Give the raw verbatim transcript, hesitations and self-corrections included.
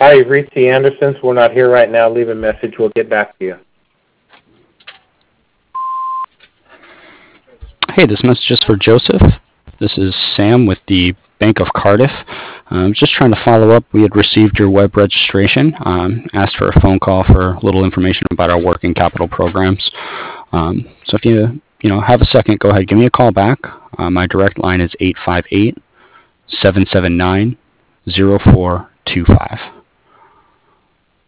Hi, you've reached the Andersons. We're not here right now. Leave a message. We'll get back to you. Hey, this message is for Joseph. This is Sam with the Bank of Cardiff. Um, just trying to follow up. We had received your web registration, um, asked for a phone call for a little information about our working capital programs. Um, so if you you know have a second, go ahead, give me a call back. Uh, my direct line is eight five eight, seven seven nine, zero four two five.